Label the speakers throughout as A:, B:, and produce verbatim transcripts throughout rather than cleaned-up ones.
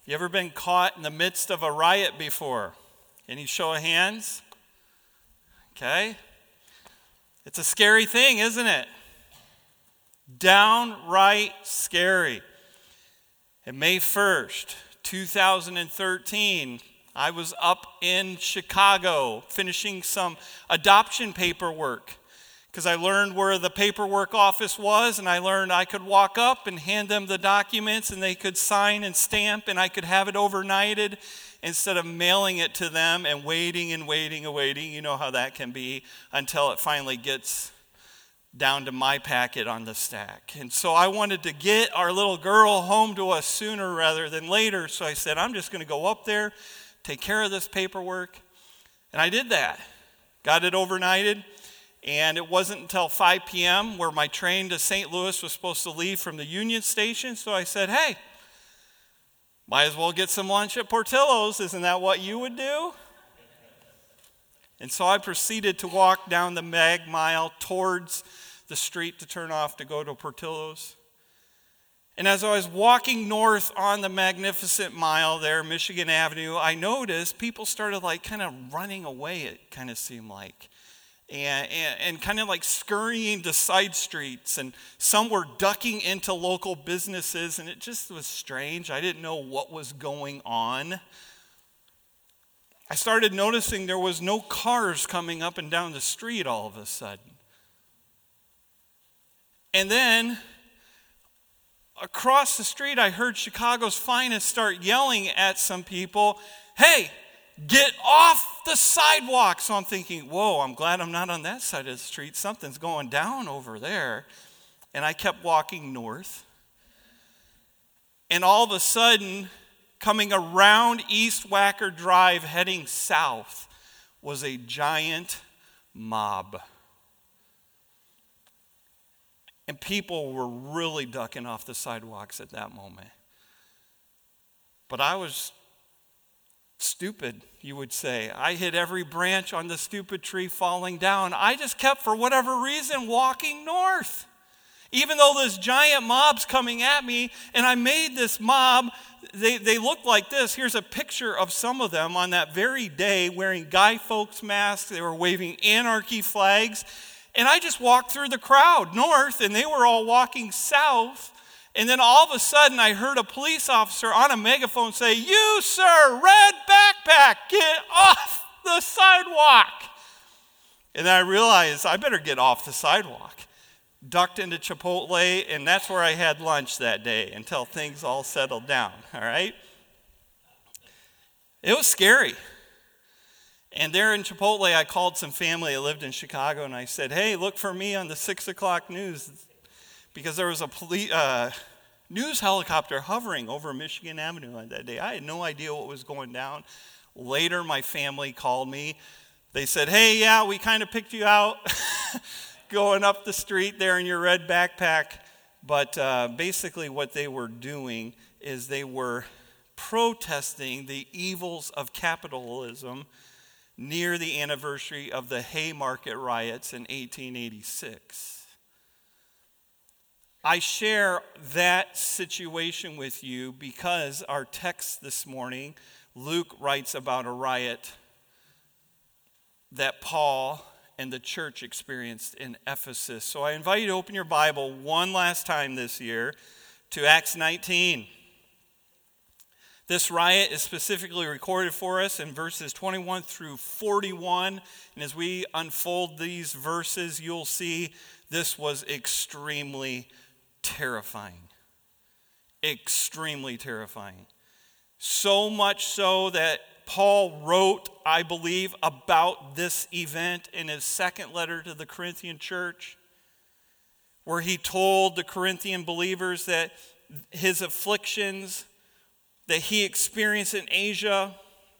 A: You ever been caught in the midst of a riot before? Any show of hands? Okay. It's a scary thing, isn't it? Downright scary. And May first, two thousand thirteen, I was up in Chicago finishing some adoption paperwork because I learned where the paperwork office was, and I learned I could walk up and hand them the documents and they could sign and stamp, and I could have it overnighted instead of mailing it to them and waiting and waiting and waiting. You know how that can be until it finally gets down to my packet on the stack. And so I wanted to get our little girl home to us sooner rather than later. So I said, I'm just going to go up there, take care of this paperwork. And I did that. Got it overnighted. And it wasn't until five p.m. where my train to Saint Louis was supposed to leave from the Union Station. So I said, hey, might as well get some lunch at Portillo's. Isn't that what you would do? And so I proceeded to walk down the Mag Mile towards the street to turn off to go to Portillo's. And as I was walking north on the magnificent mile there, Michigan Avenue, I noticed people started like kind of running away, it kind of seemed like. And, and, and kind of like scurrying to side streets. And some were ducking into local businesses. And it just was strange. I didn't know what was going on. I started noticing there was no cars coming up and down the street all of a sudden. And then, across the street, I heard Chicago's finest start yelling at some people, hey, get off the sidewalk. So I'm thinking, whoa, I'm glad I'm not on that side of the street. Something's going down over there. And I kept walking north. And all of a sudden, coming around East Wacker Drive, heading south, was a giant mob. And people were really ducking off the sidewalks at that moment. But I was stupid, you would say. I hit every branch on the stupid tree falling down. I just kept, for whatever reason, walking north. Even though this giant mob's coming at me, and I made this mob, they, they looked like this. Here's a picture of some of them on that very day wearing Guy Fawkes masks. They were waving anarchy flags. And I just walked through the crowd north, and they were all walking south. And then all of a sudden, I heard a police officer on a megaphone say, you, sir, red backpack, get off the sidewalk. And I realized I better get off the sidewalk. Ducked into Chipotle, and that's where I had lunch that day until things all settled down, all right? It was scary. And there in Chipotle, I called some family that lived in Chicago, and I said, hey, look for me on the six o'clock news, because there was a police, uh, news helicopter hovering over Michigan Avenue on that day. I had no idea what was going down. Later, my family called me. They said, hey, yeah, we kind of picked you out going up the street there in your red backpack. But uh, basically what they were doing is they were protesting the evils of capitalism near the anniversary of the Haymarket riots in eighteen eighty-six. I share that situation with you because our text this morning, Luke writes about a riot that Paul and the church experienced in Ephesus. So I invite you to open your Bible one last time this year to Acts nineteen. This riot is specifically recorded for us in verses twenty-one through forty-one. And as we unfold these verses, you'll see this was extremely terrifying. Extremely terrifying. So much so that Paul wrote, I believe, about this event in his second letter to the Corinthian church, where he told the Corinthian believers that his afflictions that he experienced in Asia,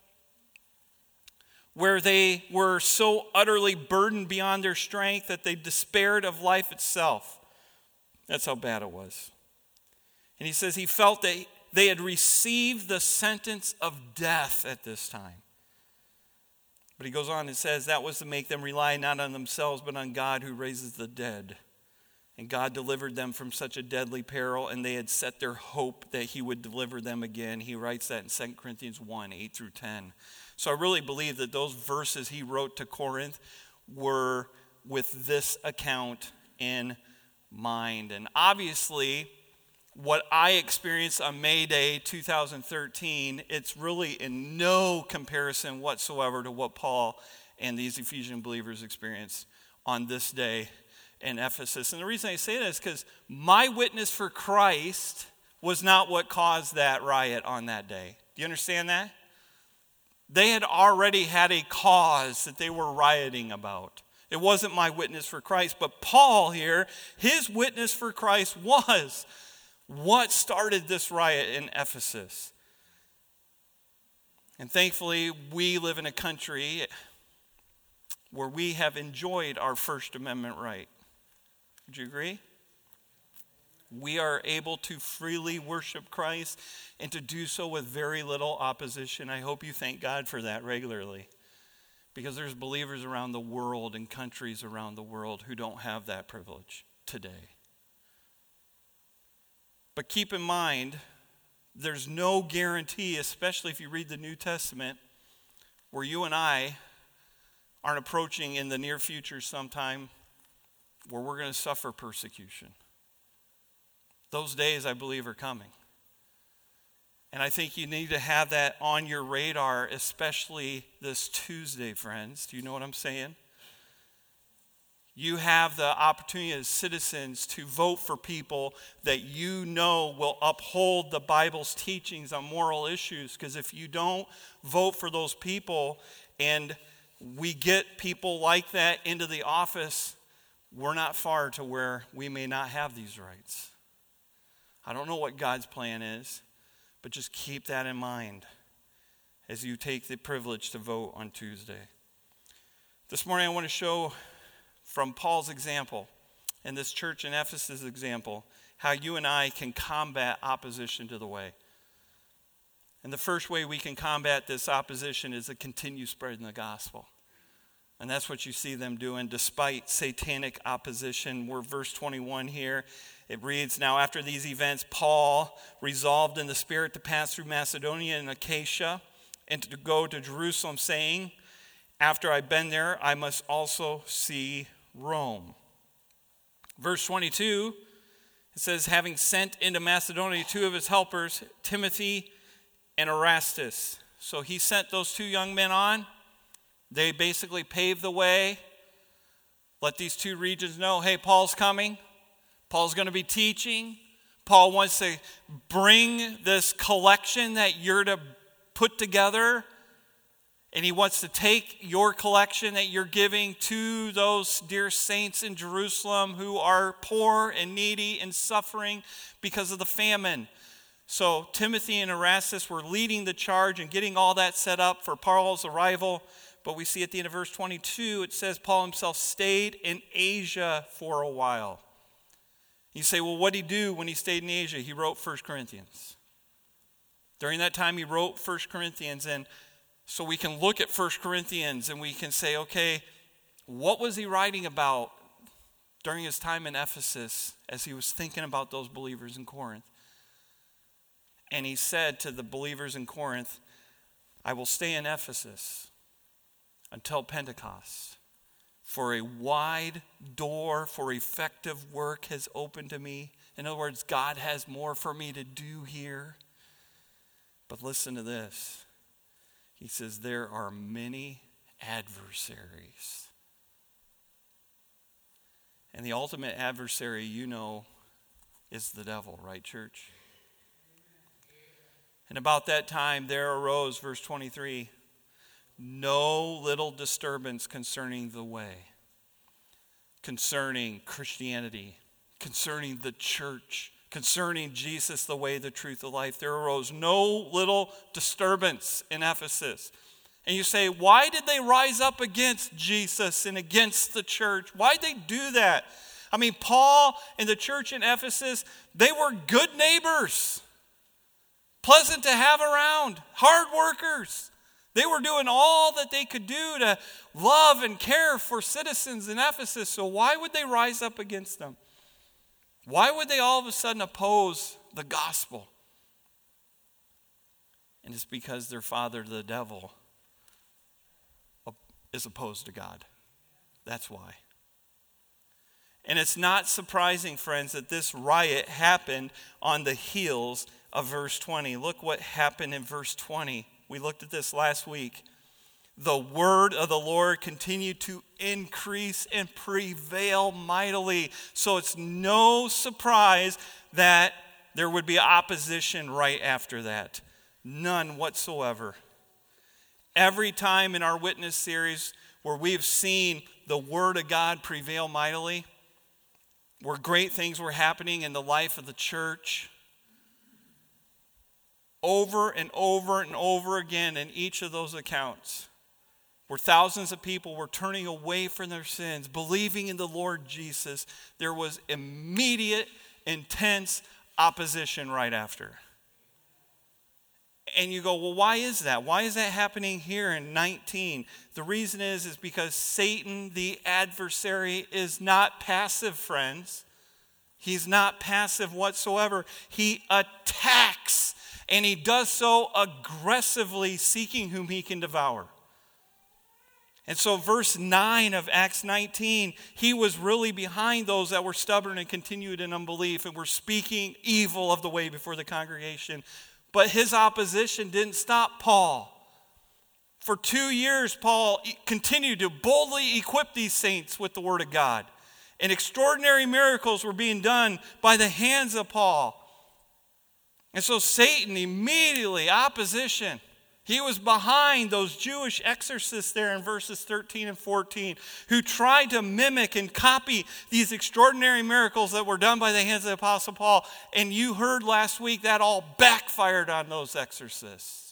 A: where they were so utterly burdened beyond their strength that they despaired of life itself. That's how bad it was. And he says he felt that they had received the sentence of death at this time. But he goes on and says that was to make them rely not on themselves but on God who raises the dead. And God delivered them from such a deadly peril, and they had set their hope that he would deliver them again. He writes that in Second Corinthians one, eight through ten. So I really believe that those verses he wrote to Corinth were with this account in mind. And obviously, what I experienced on May Day two thousand thirteen, it's really in no comparison whatsoever to what Paul and these Ephesian believers experienced on this day in Ephesus. And the reason I say that is because my witness for Christ was not what caused that riot on that day. Do you understand that? They had already had a cause that they were rioting about. It wasn't my witness for Christ, but Paul here, his witness for Christ was what started this riot in Ephesus. And thankfully, we live in a country where we have enjoyed our First Amendment right. Would you agree? We are able to freely worship Christ and to do so with very little opposition. I hope you thank God for that regularly, because there's believers around the world and countries around the world who don't have that privilege today. But keep in mind, there's no guarantee, especially if you read the New Testament, where you and I aren't approaching in the near future sometime where we're going to suffer persecution. Those days, I believe, are coming. And I think you need to have that on your radar, especially this Tuesday, friends. Do you know what I'm saying? You have the opportunity as citizens to vote for people that you know will uphold the Bible's teachings on moral issues. Because if you don't vote for those people and we get people like that into the office, we're not far to where we may not have these rights. I don't know what God's plan is, but just keep that in mind as you take the privilege to vote on Tuesday. This morning I want to show from Paul's example and this church in Ephesus' example how you and I can combat opposition to the way. And the first way we can combat this opposition is to continue spreading the gospel. And that's what you see them doing despite satanic opposition. We're verse twenty-one here. It reads, "Now after these events, Paul resolved in the Spirit to pass through Macedonia and Achaia and to go to Jerusalem, saying, after I've been there, I must also see Rome." Verse twenty-two, it says, "Having sent into Macedonia two of his helpers, Timothy and Erastus." So he sent those two young men on. They basically paved the way. Let these two regions know, hey, Paul's coming. Paul's going to be teaching. Paul wants to bring this collection that you're to put together. And he wants to take your collection that you're giving to those dear saints in Jerusalem who are poor and needy and suffering because of the famine. So Timothy and Erastus were leading the charge and getting all that set up for Paul's arrival. But we see at the end of verse twenty-two, it says Paul himself stayed in Asia for a while. You say, well, what did he do when he stayed in Asia? He wrote First Corinthians. During that time, he wrote First Corinthians. And so we can look at First Corinthians and we can say, okay, what was he writing about during his time in Ephesus as he was thinking about those believers in Corinth? And he said to the believers in Corinth, I will stay in Ephesus until Pentecost, for a wide door for effective work has opened to me. In other words, God has more for me to do here. But listen to this. He says, there are many adversaries. And the ultimate adversary, you know, is the devil, right, church? And about that time there arose, verse twenty-three, no little disturbance concerning the way, concerning Christianity, concerning the church, concerning Jesus, the way, the truth, the life. There arose no little disturbance in Ephesus. And you say, why did they rise up against Jesus and against the church? Why did they do that? I mean, Paul and the church in Ephesus, they were good neighbors, pleasant to have around, hard workers. They were doing all that they could do to love and care for citizens in Ephesus. So why would they rise up against them? Why would they all of a sudden oppose the gospel? And it's because their father, the devil, is opposed to God. That's why. And it's not surprising, friends, that this riot happened on the heels of verse twenty. Look what happened in verse twenty. We looked at this last week. The word of the Lord continued to increase and prevail mightily. So it's no surprise that there would be opposition right after that. None whatsoever. Every time in our witness series where we've seen the word of God prevail mightily, where great things were happening in the life of the church, over and over and over again in each of those accounts, where thousands of people were turning away from their sins, believing in the Lord Jesus, there was immediate, intense opposition right after. And you go, well, why is that? Why is that happening here in nineteen? The reason is, is because Satan, the adversary, is not passive, friends. He's not passive whatsoever. He attacks, and he does so aggressively, seeking whom he can devour. And so verse nine of Acts nineteen, he was really behind those that were stubborn and continued in unbelief and were speaking evil of the way before the congregation. But his opposition didn't stop Paul. For two years, Paul continued to boldly equip these saints with the word of God. And extraordinary miracles were being done by the hands of Paul. And so Satan immediately, opposition. He was behind those Jewish exorcists there in verses thirteen and fourteen who tried to mimic and copy these extraordinary miracles that were done by the hands of the Apostle Paul. And you heard last week that all backfired on those exorcists.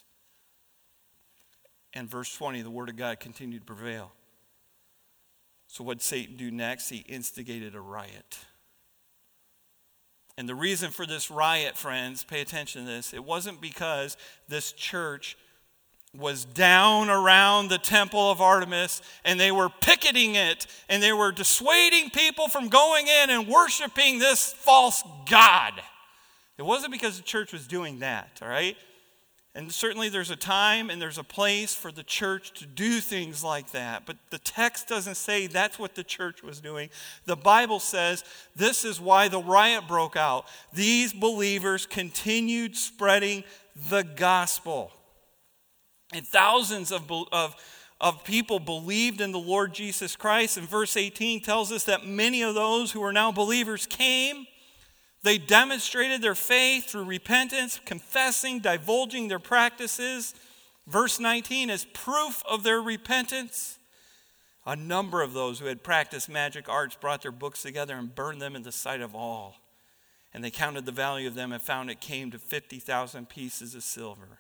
A: And verse twenty, the word of God continued to prevail. So what did Satan do next? He instigated a riot. And the reason for this riot, friends, pay attention to this, it wasn't because this church was down around the temple of Artemis and they were picketing it and they were dissuading people from going in and worshiping this false god. It wasn't because the church was doing that, all right? And certainly there's a time and there's a place for the church to do things like that. But the text doesn't say that's what the church was doing. The Bible says this is why the riot broke out. These believers continued spreading the gospel. And thousands of, of, of people believed in the Lord Jesus Christ. And verse eighteen tells us that many of those who are now believers came. They demonstrated their faith through repentance, confessing, divulging their practices. Verse nineteen is proof of their repentance. A number of those who had practiced magic arts brought their books together and burned them in the sight of all. And they counted the value of them and found it came to fifty thousand pieces of silver.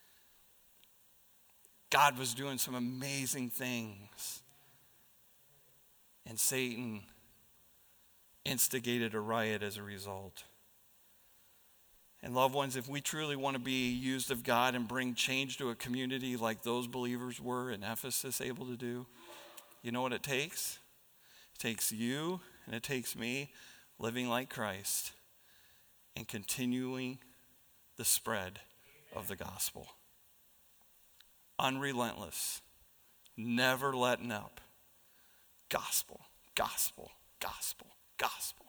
A: God was doing some amazing things. And Satan instigated a riot as a result. And loved ones, if we truly want to be used of God and bring change to a community like those believers were in Ephesus able to do, you know what it takes? It takes you and it takes me living like Christ and continuing the spread of the gospel. Unrelentless, never letting up. Gospel, gospel, gospel, gospel.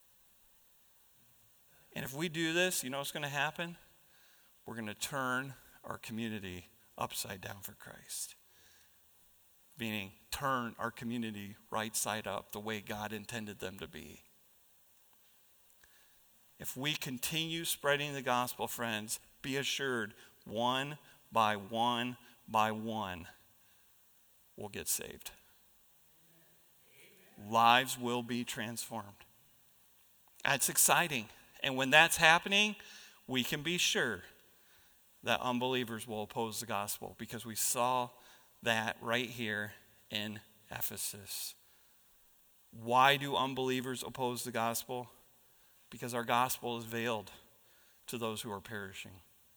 A: And if we do this, you know what's going to happen? We're going to turn our community upside down for Christ. Meaning, turn our community right side up the way God intended them to be. If we continue spreading the gospel, friends, be assured, one by one by one, we'll get saved. Lives will be transformed. That's exciting. And when that's happening, we can be sure that unbelievers will oppose the gospel because we saw that right here in Ephesus. Why do unbelievers oppose the gospel? Because our gospel is veiled to those who are perishing.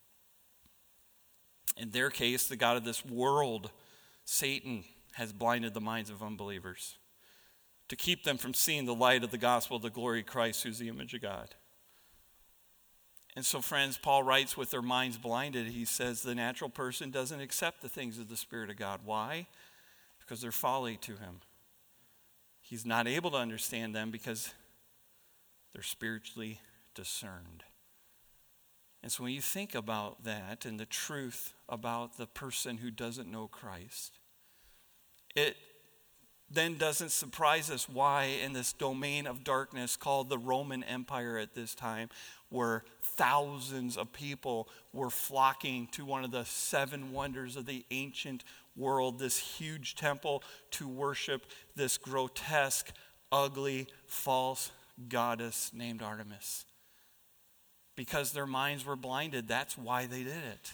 A: In their case, the god of this world, Satan, has blinded the minds of unbelievers. to keep them from seeing the light of the gospel of the glory of Christ, who's the image of God. And so, friends, Paul writes, with their minds blinded, he says the natural person doesn't accept the things of the Spirit of God. Why? Because they're folly to him. He's not able to understand them because they're spiritually discerned. And so when you think about that and the truth about the person who doesn't know Christ, it then doesn't surprise us why in this domain of darkness called the Roman Empire at this time, where thousands of people were flocking to one of the seven wonders of the ancient world, this huge temple, to worship this grotesque, ugly, false goddess named Artemis. Because their minds were blinded, that's why they did it.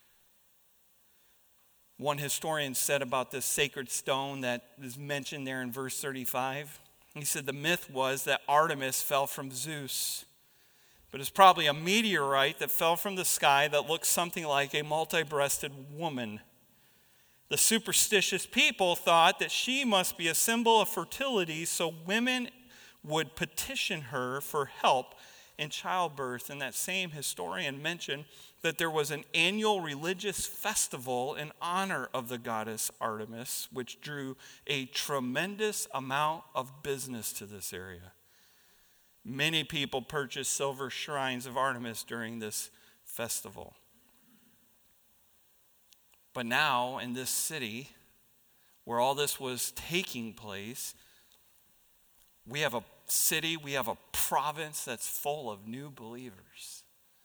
A: One historian said about this sacred stone that is mentioned there in verse thirty-five, he said the myth was that Artemis fell from Zeus, but it's probably a meteorite that fell from the sky that looked something like a multi-breasted woman. The superstitious people thought that she must be a symbol of fertility, so women would petition her for help in childbirth. And that same historian mentioned that there was an annual religious festival in honor of the goddess Artemis, which drew a tremendous amount of business to this area. Many people purchased silver shrines of Artemis during this festival. But now, in this city, where all this was taking place, we have a city, we have a province that's full of new believers,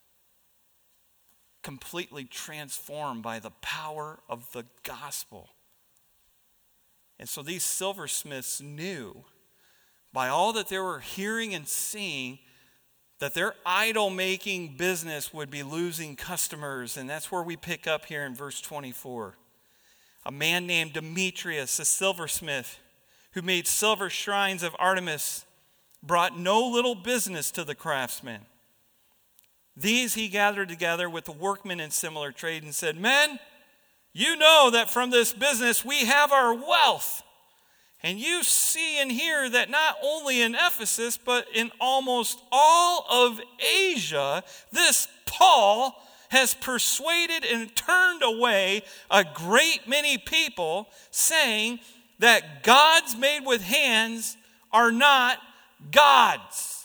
A: completely transformed by the power of the gospel. And so these silversmiths knew, by all that they were hearing and seeing, that their idol-making business would be losing customers. And that's where we pick up here in verse twenty-four. A man named Demetrius, a silversmith, who made silver shrines of Artemis, brought no little business to the craftsmen. These he gathered together with the workmen in similar trade and said, "Men, you know that from this business we have our wealth. And you see and hear that not only in Ephesus, but in almost all of Asia, this Paul has persuaded and turned away a great many people, saying that gods made with hands are not gods."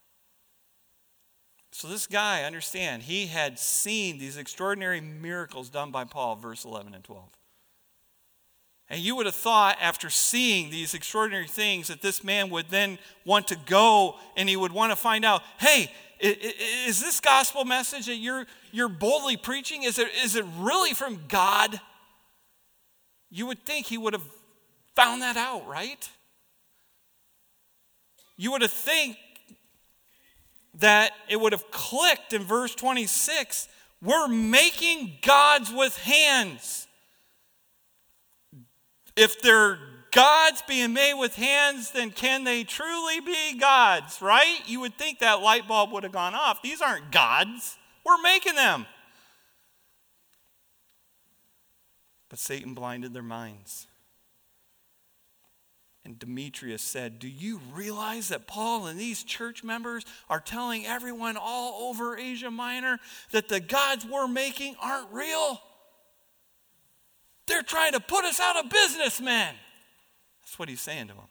A: So this guy, understand, he had seen these extraordinary miracles done by Paul, verse eleven and twelve. And you would have thought, after seeing these extraordinary things, that this man would then want to go and he would want to find out, hey, is this gospel message that you're, you're boldly preaching, is it, is it really from God? You would think he would have found that out, right? You would have think that it would have clicked in verse twenty-six. We're making gods with hands. If they're gods being made with hands, then can they truly be gods, right? You would think that light bulb would have gone off. These aren't gods. We're making them. But Satan blinded their minds. And Demetrius said, "Do you realize that Paul and these church members are telling everyone all over Asia Minor that the gods we're making aren't real? They're trying to put us out of business, man." That's what he's saying to them.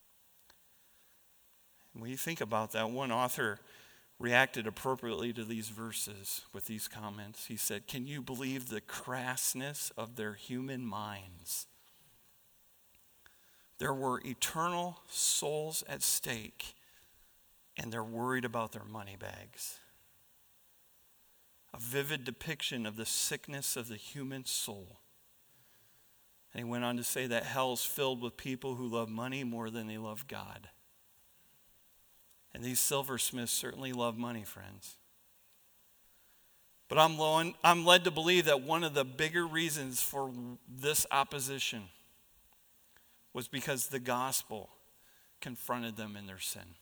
A: When you think about that, one author reacted appropriately to these verses with these comments. He said, "Can you believe the crassness of their human minds? There were eternal souls at stake, and they're worried about their money bags." A vivid depiction of the sickness of the human soul. And he went on to say that hell's filled with people who love money more than they love God. And these silversmiths certainly love money, friends. But I'm, lo- I'm led to believe that one of the bigger reasons for this opposition was because the gospel confronted them in their sin,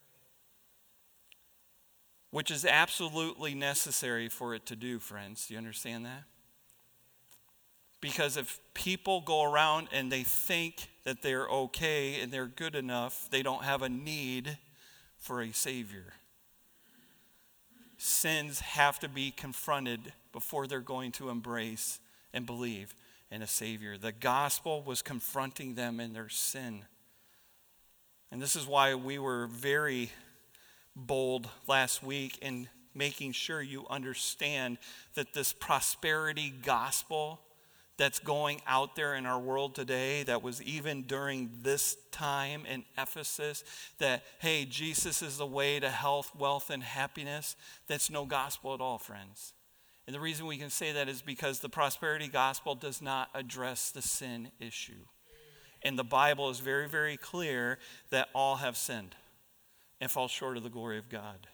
A: which is absolutely necessary for it to do, friends. Do you understand that? Because if people go around and they think that they're okay and they're good enough, they don't have a need for a Savior. Sins have to be confronted before they're going to embrace and believe in a Savior. The gospel was confronting them in their sin. And this is why we were very bold last week in making sure you understand that this prosperity gospel that's going out there in our world today, that was even during this time in Ephesus, that, hey, Jesus is the way to health, wealth, and happiness, that's no gospel at all, friends. And the reason we can say that is because the prosperity gospel does not address the sin issue. And the Bible is very, very clear that all have sinned and fall short of the glory of God.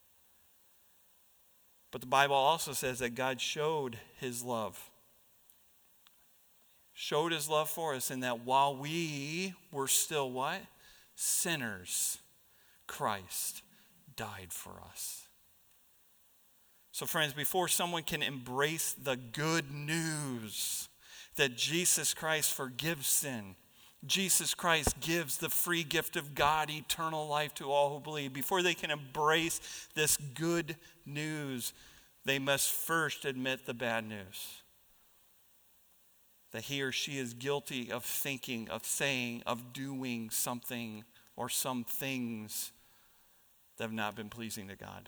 A: But the Bible also says that God showed his love. Showed his love for us in that while we were still what? Sinners, Christ died for us. So friends, before someone can embrace the good news that Jesus Christ forgives sin, Jesus Christ gives the free gift of God, eternal life to all who believe, before they can embrace this good news, they must first admit the bad news. That he or she is guilty of thinking, of saying, of doing something or some things that have not been pleasing to God.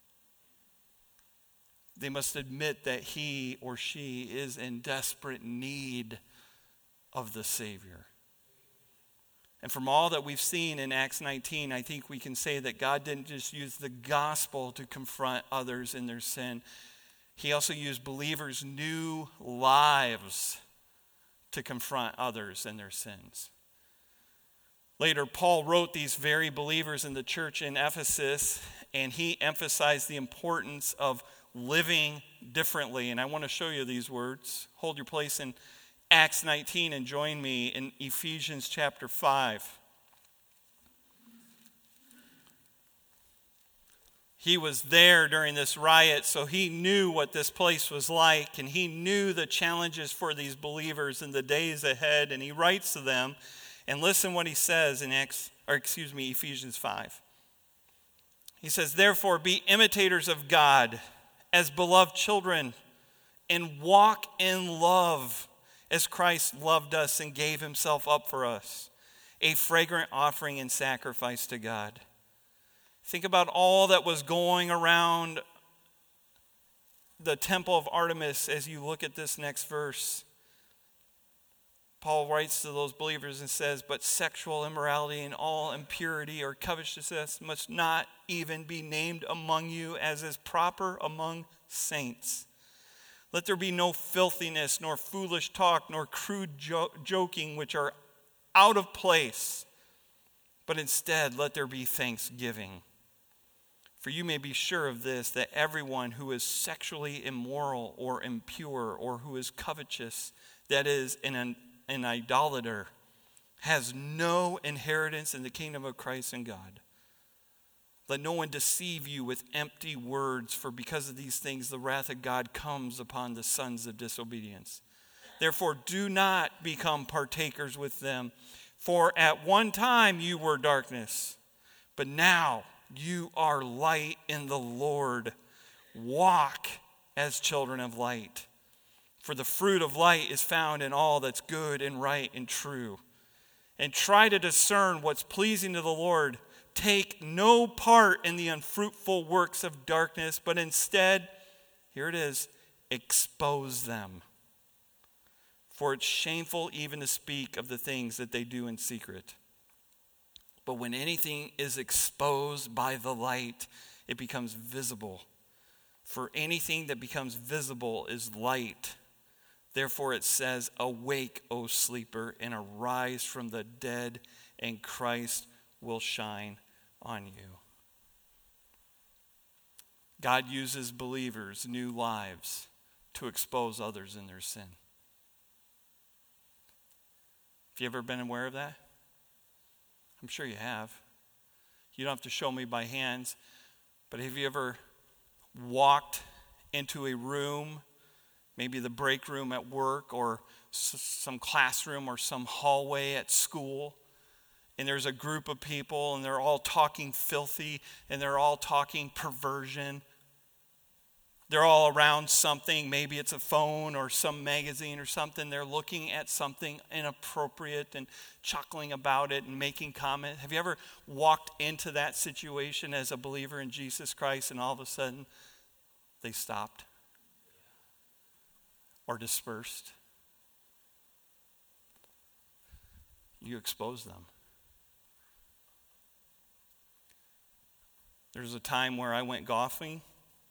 A: They must admit that he or she is in desperate need of the Savior. And from all that we've seen in Acts nineteen, I think we can say that God didn't just use the gospel to confront others in their sin. He also used believers' new lives to confront others in their sins. Later, Paul wrote these very believers in the church in Ephesus, and he emphasized the importance of living differently. And I want to show you these words. Hold your place in Acts nineteen and join me in Ephesians chapter five. He was there during this riot, so he knew what this place was like, and he knew the challenges for these believers in the days ahead, and he writes to them, and listen what he says in Acts, or excuse me, Ephesians five. He says, "Therefore be imitators of God as beloved children, and walk in love as Christ loved us and gave himself up for us, a fragrant offering and sacrifice to God." Think about all that was going around the temple of Artemis as you look at this next verse. Paul writes to those believers and says, "But sexual immorality and all impurity or covetousness must not even be named among you as is proper among saints. Let there be no filthiness, nor foolish talk, nor crude jo- joking, which are out of place. But instead, let there be thanksgiving. For you may be sure of this, that everyone who is sexually immoral or impure or who is covetous, that is, an, an idolater, has no inheritance in the kingdom of Christ and God. Let no one deceive you with empty words, for because of these things the wrath of God comes upon the sons of disobedience. Therefore do not become partakers with them, for at one time you were darkness, but now you are light in the Lord. Walk as children of light. For the fruit of light is found in all that's good and right and true. And try to discern what's pleasing to the Lord. Take no part in the unfruitful works of darkness, but instead, here it is, expose them. For it's shameful even to speak of the things that they do in secret. But when anything is exposed by the light, it becomes visible. For anything that becomes visible is light. Therefore it says, awake, O sleeper, and arise from the dead, and Christ will shine on you. God uses believers' new lives to expose others in their sin. Have you ever been aware of that? I'm sure you have. You don't have to show me by hands, but have you ever walked into a room, maybe the break room at work or s- some classroom or some hallway at school. And there's a group of people and they're all talking filthy and they're all talking perversion. They're all around something. Maybe it's a phone or some magazine or something. They're looking at something inappropriate and chuckling about it and making comment. Have you ever walked into that situation as a believer in Jesus Christ and all of a sudden they stopped or dispersed? You expose them. There's a time where I went golfing.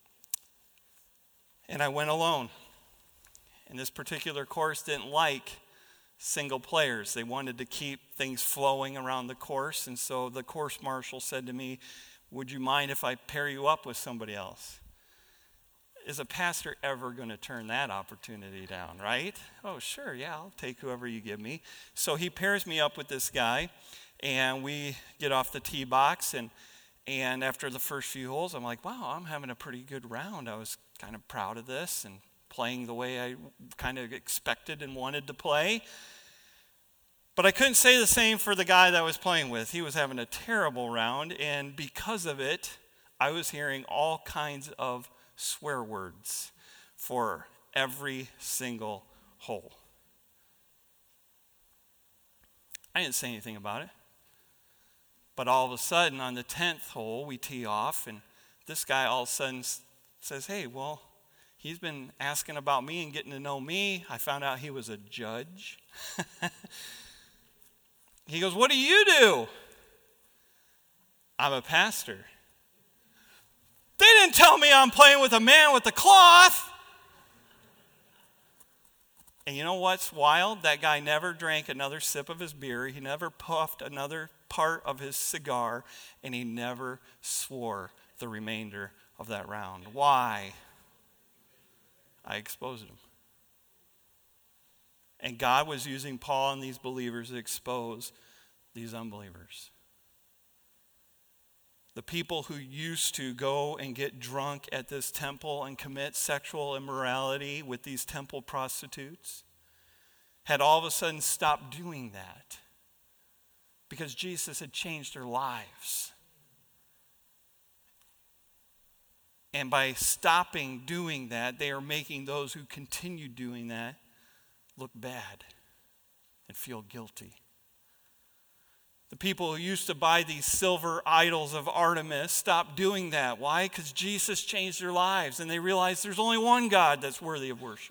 A: And I went alone. And this particular course didn't like single players. They wanted to keep things flowing around the course. And so the course marshal said to me, would you mind if I pair you up with somebody else? Is a pastor ever going to turn that opportunity down, right? Oh, sure, yeah, I'll take whoever you give me. So he pairs me up with this guy, and we get off the tee box. And, and after the first few holes, I'm like, wow, I'm having a pretty good round. I was kind of proud of this and playing the way I kind of expected and wanted to play. But I couldn't say the same for the guy that I was playing with. He was having a terrible round, and because of it, I was hearing all kinds of swear words for every single hole. I didn't say anything about it. But all of a sudden, on the tenth hole, we tee off, and this guy all of a sudden says, hey, well, he's been asking about me and getting to know me. I found out he was a judge. He goes, what do you do? I'm a pastor. They didn't tell me I'm playing with a man with a cloth. And you know what's wild? That guy never drank another sip of his beer. He never puffed another part of his cigar. And he never swore the remainder of that round. Why? I exposed him. And God was using Paul and these believers to expose these unbelievers. The people who used to go and get drunk at this temple and commit sexual immorality with these temple prostitutes had all of a sudden stopped doing that because Jesus had changed their lives. And by stopping doing that, they are making those who continue doing that look bad and feel guilty. The people who used to buy these silver idols of Artemis stopped doing that. Why? Because Jesus changed their lives and they realized there's only one God that's worthy of worship.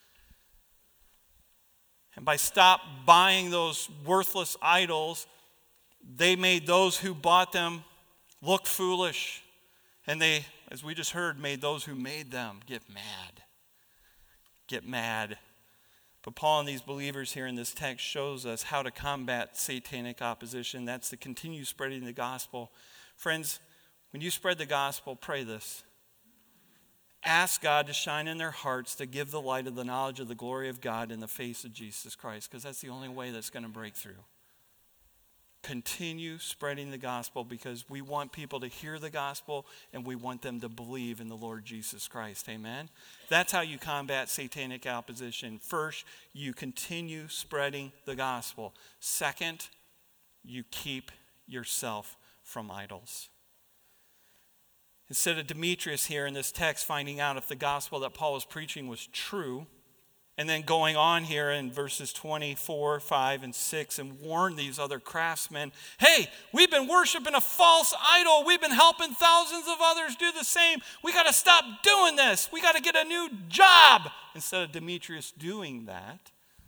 A: And by stop buying those worthless idols, they made those who bought them look foolish. And they, as we just heard, made those who made them get mad. Get mad. But Paul and these believers here in this text shows us how to combat satanic opposition. That's to continue spreading the gospel. Friends, when you spread the gospel, pray this. Ask God to shine in their hearts to give the light of the knowledge of the glory of God in the face of Jesus Christ, because that's the only way that's going to break through. Continue spreading the gospel because we want people to hear the gospel and we want them to believe in the Lord Jesus Christ. Amen? That's how you combat satanic opposition. First, you continue spreading the gospel. Second, you keep yourself from idols. Instead of Demetrius here in this text finding out if the gospel that Paul was preaching was true, and then going on here in verses twenty-four, five, and six and warn these other craftsmen, hey, we've been worshiping a false idol. We've been helping thousands of others do the same. We got to stop doing this. We got to get a new job. Instead of Demetrius doing that,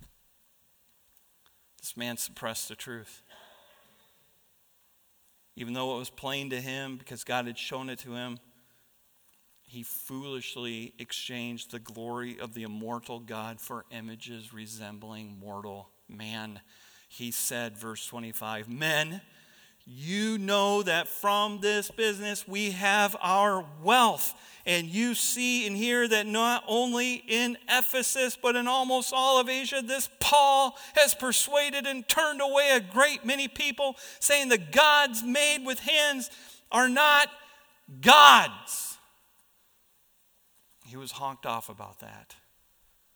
A: this man suppressed the truth. Even though it was plain to him because God had shown it to him, he foolishly exchanged the glory of the immortal God for images resembling mortal man. He said, verse twenty-five, men, you know that from this business we have our wealth. And you see and hear that not only in Ephesus, but in almost all of Asia, this Paul has persuaded and turned away a great many people, saying the gods made with hands are not gods. He was honked off about that.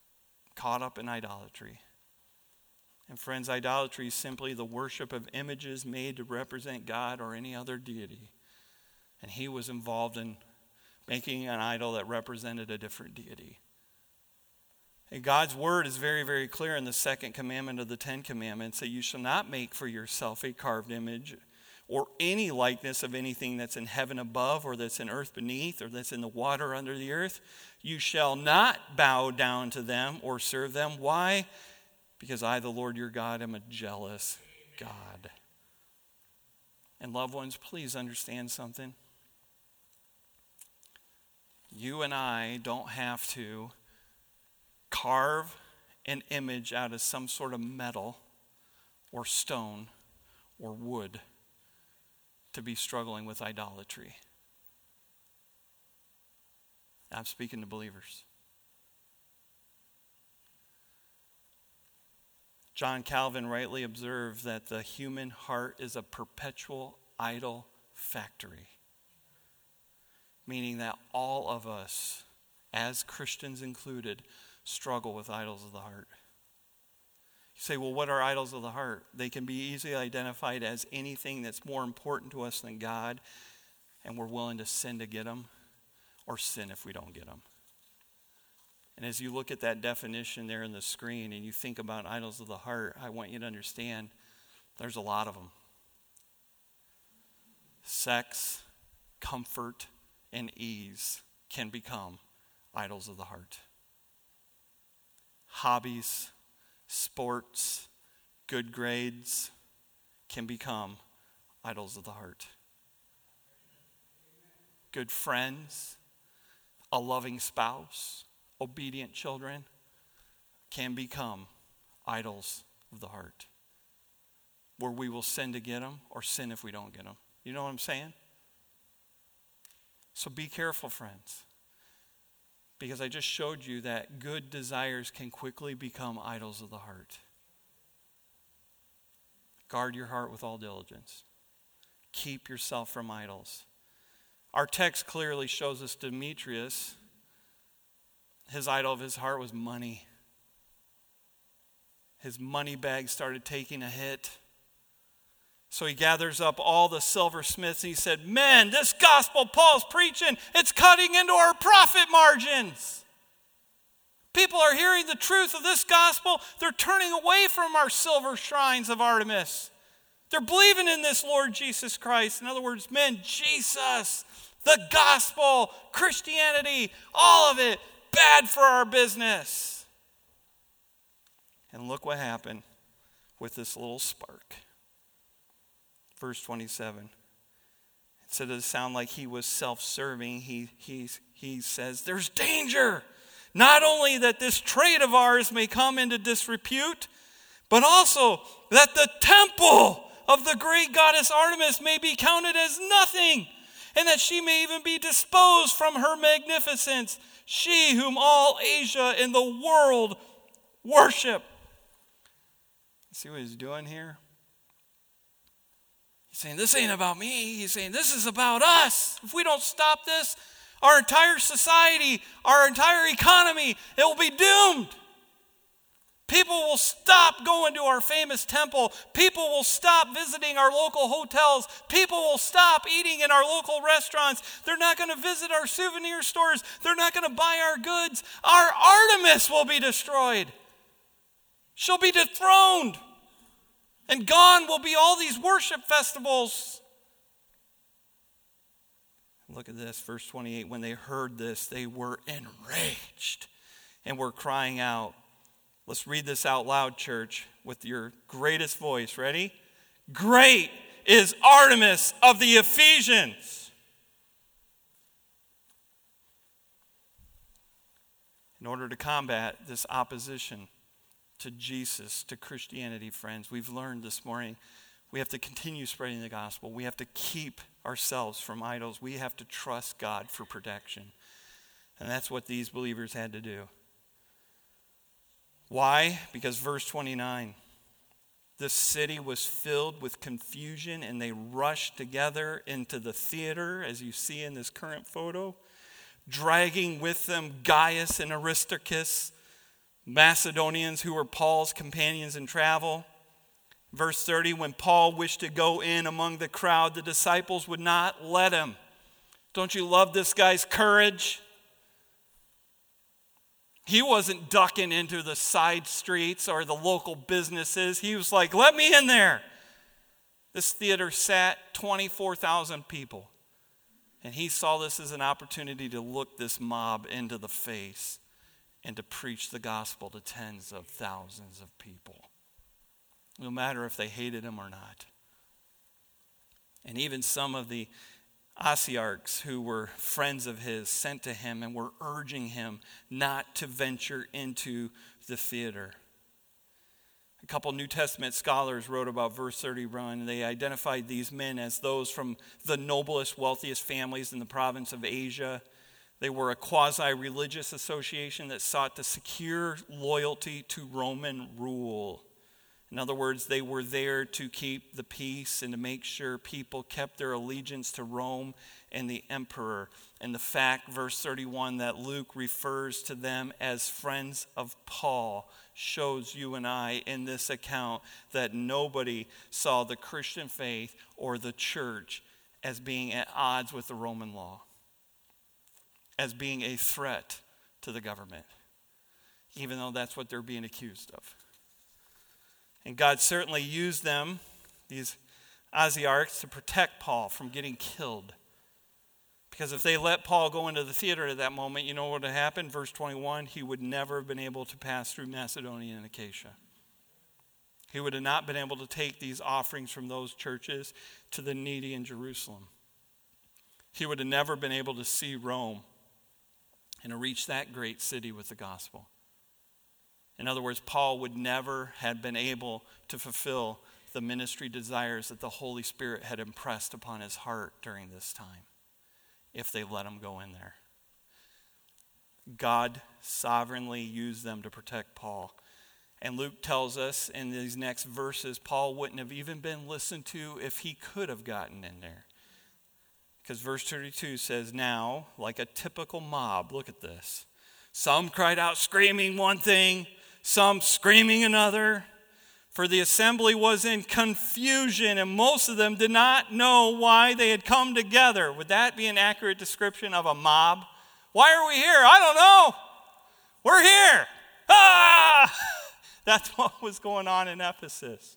A: caught up in idolatry. And friends, idolatry is simply the worship of images made to represent God or any other deity. And he was involved in making an idol that represented a different deity. And God's word is very, very clear in the second commandment of the Ten Commandments that you shall not make for yourself a carved image or any likeness of anything that's in heaven above or that's in earth beneath or that's in the water under the earth. You shall not bow down to them or serve them. Why? Because I, the Lord your God, am a jealous God. And loved ones, please understand something. You and I don't have to carve an image out of some sort of metal or stone or wood to be struggling with idolatry. I'm speaking to believers. John Calvin rightly observed that the human heart is a perpetual idol factory, meaning that all of us, as Christians included, struggle with idols of the heart. You say, well, what are idols of the heart? They can be easily identified as anything that's more important to us than God, and we're willing to sin to get them, or sin if we don't get them. And as you look at that definition there in the screen and you think about idols of the heart, I want you to understand there's a lot of them. Sex, comfort, and ease can become idols of the heart. Hobbies, sports, good grades can become idols of the heart. Good friends, a loving spouse, obedient children can become idols of the heart, where we will sin to get them or sin if we don't get them. You know what I'm saying? So be careful, friends, because I just showed you that good desires can quickly become idols of the heart. Guard your heart with all diligence. Keep yourself from idols. Our text clearly shows us Demetrius, his idol of his heart was money. His money bag started taking a hit. So he gathers up all the silversmiths and he said, men, this gospel Paul's preaching, it's cutting into our profit margins. People are hearing the truth of this gospel. They're turning away from our silver shrines of Artemis. They're believing in this Lord Jesus Christ. In other words, men, Jesus, the gospel, Christianity, all of it, bad for our business. And look what happened with this little spark. Verse twenty-seven. Instead of sound like he was self-serving, he, he, he says, there's danger. Not only that this trade of ours may come into disrepute, but also that the temple of the great goddess Artemis may be counted as nothing, and that she may even be disposed from her magnificence, she whom all Asia and the world worship. See what he's doing here? He's saying, this ain't about me. He's saying, this is about us. If we don't stop this, our entire society, our entire economy, it will be doomed. People will stop going to our famous temple. People will stop visiting our local hotels. People will stop eating in our local restaurants. They're not going to visit our souvenir stores. They're not going to buy our goods. Our Artemis will be destroyed. She'll be dethroned. And gone will be all these worship festivals. Look at this, verse twenty-eight. When they heard this, they were enraged and were crying out. Let's read this out loud, church, with your greatest voice. Ready? Great is Artemis of the Ephesians. In order to combat this opposition to Jesus, to Christianity, friends, we've learned this morning we have to continue spreading the gospel. We have to keep ourselves from idols. We have to trust God for protection. And that's what these believers had to do. Why? Because verse twenty-nine, the city was filled with confusion and they rushed together into the theater, as you see in this current photo, dragging with them Gaius and Aristarchus, Macedonians who were Paul's companions in travel. Verse thirty, when Paul wished to go in among the crowd, the disciples would not let him. Don't you love this guy's courage? He wasn't ducking into the side streets or the local businesses. He was like, let me in there. This theater sat twenty-four thousand people. And he saw this as an opportunity to look this mob into the face and to preach the gospel to tens of thousands of people. No matter if they hated him or not. And even some of the Asiarchs who were friends of his sent to him and were urging him not to venture into the theater. A couple New Testament scholars wrote about verse thirty-one. They identified these men as those from the noblest, wealthiest families in the province of Asia. They were a quasi-religious association that sought to secure loyalty to Roman rule. In other words, they were there to keep the peace and to make sure people kept their allegiance to Rome and the emperor. And the fact, verse thirty-one, that Luke refers to them as friends of Paul shows you and I in this account that nobody saw the Christian faith or the church as being at odds with the Roman law, as being a threat to the government, even though that's what they're being accused of. And God certainly used them, these Asiarchs, to protect Paul from getting killed. Because if they let Paul go into the theater at that moment, you know what would have happened? Verse twenty-one, he would never have been able to pass through Macedonia and Achaia. He would have not been able to take these offerings from those churches to the needy in Jerusalem. He would have never been able to see Rome and to reach that great city with the gospel. In other words, Paul would never have been able to fulfill the ministry desires that the Holy Spirit had impressed upon his heart during this time if they let him go in there. God sovereignly used them to protect Paul. And Luke tells us in these next verses, Paul wouldn't have even been listened to if he could have gotten in there. Because verse thirty-two says, now, like a typical mob, look at this. Some cried out screaming one thing, some screaming another. For the assembly was in confusion, and most of them did not know why they had come together. Would that be an accurate description of a mob? Why are we here? I don't know. We're here. Ah! That's what was going on in Ephesus.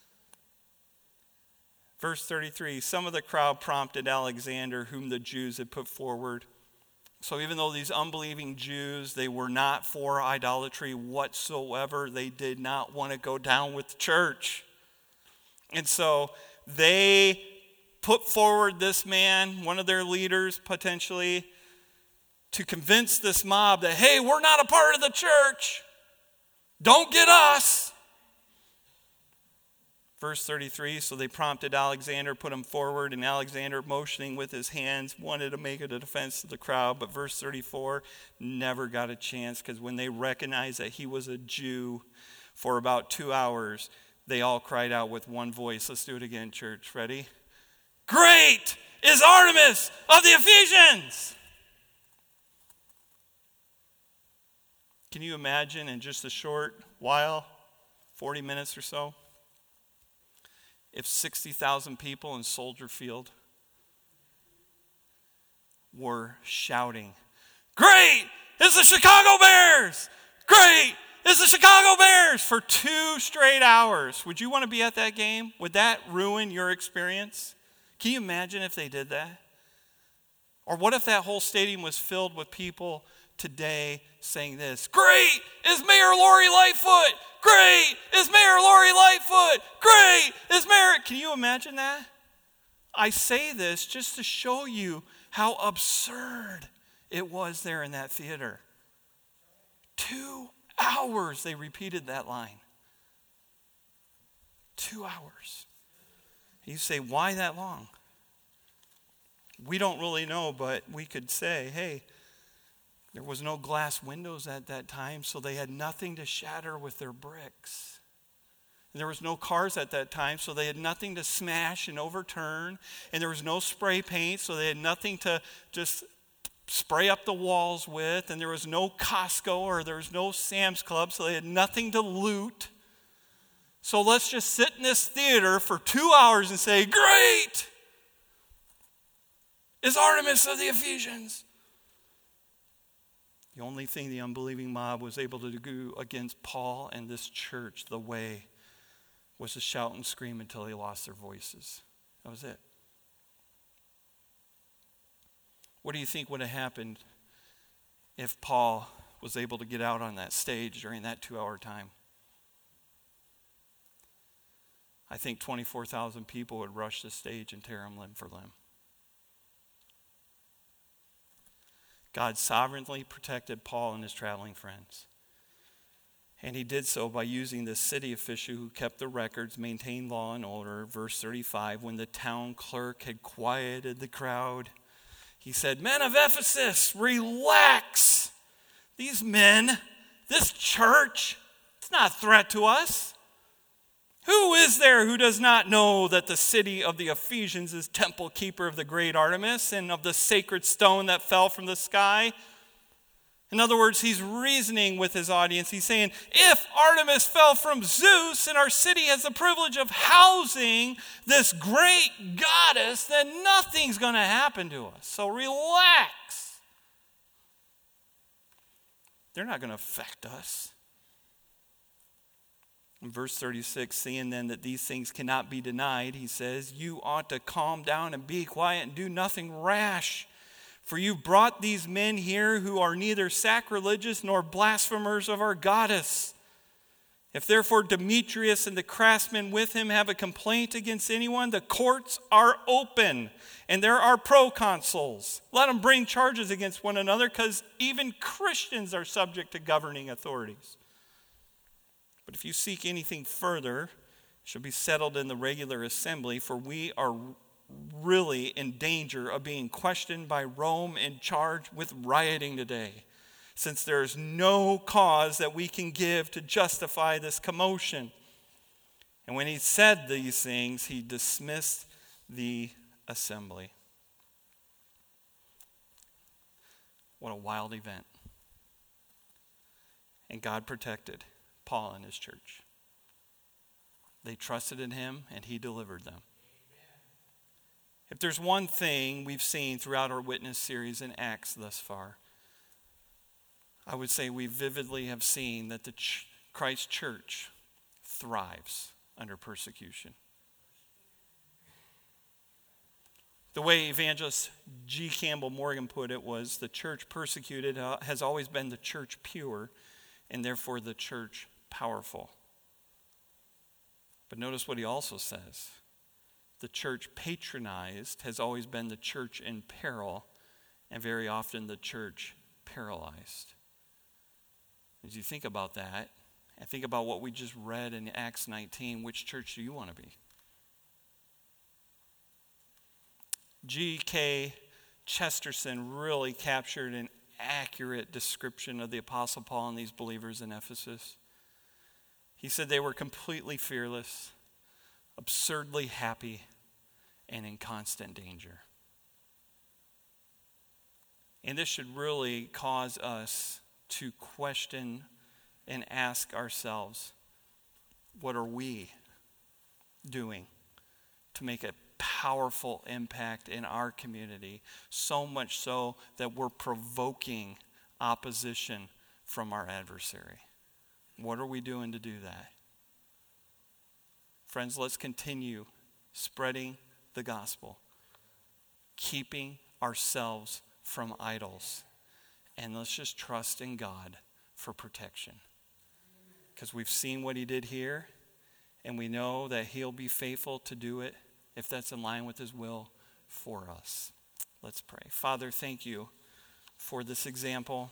A: Verse thirty-three, some of the crowd prompted Alexander, whom the Jews had put forward. So even though these unbelieving Jews, they were not for idolatry whatsoever, they did not want to go down with the church. And so they put forward this man, one of their leaders potentially, to convince this mob that, hey, we're not a part of the church. Don't get us. Verse thirty-three, so they prompted Alexander, put him forward, and Alexander, motioning with his hands, wanted to make it a defense to the crowd. But verse thirty-four, never got a chance, because when they recognized that he was a Jew for about two hours, they all cried out with one voice. Let's do it again, church. Ready? Great is Artemis of the Ephesians! Can you imagine in just a short while, forty minutes or so, if sixty thousand people in Soldier Field were shouting, great is the Chicago Bears! Great is the Chicago Bears! For two straight hours. Would you want to be at that game? Would that ruin your experience? Can you imagine if they did that? Or what if that whole stadium was filled with people today saying this, great is Mayor Lori Lightfoot! Great is Mayor Lori Lightfoot! Great is Mayor... Can you imagine that? I say this just to show you how absurd it was there in that theater. Two hours they repeated that line. Two hours. You say, why that long? We don't really know, but we could say, hey, there was no glass windows at that time, so they had nothing to shatter with their bricks. And there was no cars at that time, so they had nothing to smash and overturn. And there was no spray paint, so they had nothing to just spray up the walls with, and there was no Costco or there was no Sam's Club, so they had nothing to loot. So let's just sit in this theater for two hours and say, great! Is Artemis of the Ephesians. The only thing the unbelieving mob was able to do against Paul and this church, the way, was to shout and scream until they lost their voices. That was it. What do you think would have happened if Paul was able to get out on that stage during that two-hour time? I think twenty-four thousand people would rush the stage and tear him limb for limb. God sovereignly protected Paul and his traveling friends. And he did so by using the city official who kept the records, maintained law and order. Verse thirty-five, when the town clerk had quieted the crowd, he said, men of Ephesus, relax. These men, this church, it's not a threat to us. Who is there who does not know that the city of the Ephesians is temple keeper of the great Artemis and of the sacred stone that fell from the sky? In other words, he's reasoning with his audience. He's saying, if Artemis fell from Zeus and our city has the privilege of housing this great goddess, then nothing's going to happen to us. So relax. They're not going to affect us. In verse thirty-six, seeing then that these things cannot be denied, he says, you ought to calm down and be quiet and do nothing rash. For you brought these men here who are neither sacrilegious nor blasphemers of our goddess. If therefore Demetrius and the craftsmen with him have a complaint against anyone, the courts are open, and there are proconsuls. Let them bring charges against one another, because even Christians are subject to governing authorities. But if you seek anything further, it shall be settled in the regular assembly, for we are really in danger of being questioned by Rome and charged with rioting today, since there is no cause that we can give to justify this commotion. And when he said these things, he dismissed the assembly. What a wild event. And God protected Paul and his church. They trusted in him, and he delivered them. If there's one thing we've seen throughout our witness series in Acts thus far, I would say we vividly have seen that the ch- Christ church thrives under persecution. The way evangelist G. Campbell Morgan put it was, the church persecuted uh, has always been the church pure, and therefore the church powerful. But notice what he also says. The church patronized has always been the church in peril, and very often the church paralyzed. As you think about that, and think about what we just read in Acts nineteen, which church do you want to be? G K Chesterton really captured an accurate description of the Apostle Paul and these believers in Ephesus. He said they were completely fearless, absurdly happy, and in constant danger. And this should really cause us to question and ask ourselves, what are we doing to make a powerful impact in our community, so much so that we're provoking opposition from our adversary? What are we doing to do that? Friends, let's continue spreading the gospel, keeping ourselves from idols, and let's just trust in God for protection. Because we've seen what he did here, and we know that he'll be faithful to do it if that's in line with his will for us. Let's pray. Father, thank you for this example.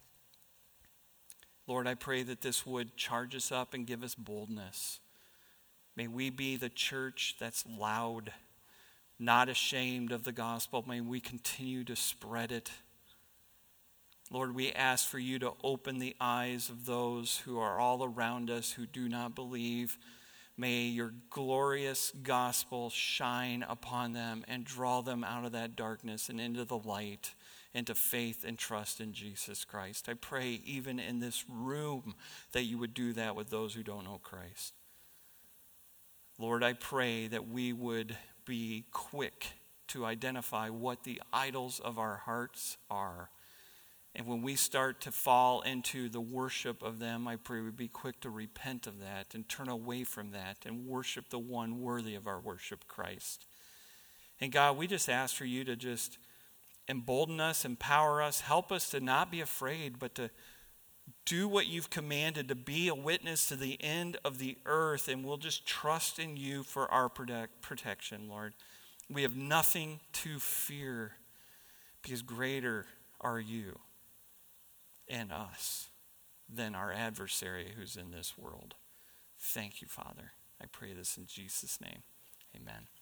A: Lord, I pray that this would charge us up and give us boldness. May we be the church that's loud, not ashamed of the gospel. May we continue to spread it. Lord, we ask for you to open the eyes of those who are all around us who do not believe. May your glorious gospel shine upon them and draw them out of that darkness and into the light. into faith and trust in Jesus Christ. I pray even in this room that you would do that with those who don't know Christ. Lord, I pray that we would be quick to identify what the idols of our hearts are. And when we start to fall into the worship of them, I pray we'd be quick to repent of that and turn away from that and worship the one worthy of our worship, Christ. And God, we just ask for you to just embolden us, empower us, help us to not be afraid, but to do what you've commanded, to be a witness to the end of the earth, and we'll just trust in you for our protect, protection, Lord. We have nothing to fear because greater are you and us than our adversary who's in this world. Thank you, Father. I pray this in Jesus' name. Amen.